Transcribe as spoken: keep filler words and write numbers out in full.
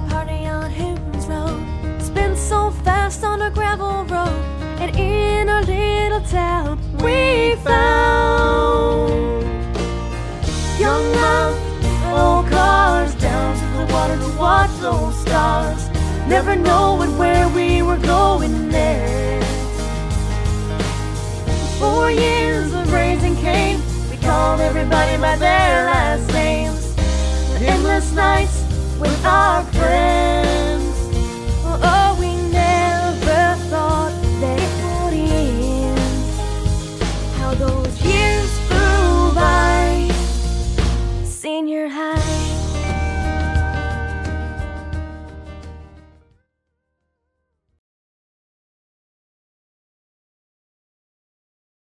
a party on Hooten's Road. Spin so fast on a gravel road, and in our little town we found young love, old cars, down to the water to watch those stars, never knowing where we were going next. Four years of raising Cain, we called everybody by their last names. The endless nights with our friends. Oh, we never thought that it would end. How those years flew by. Senior high.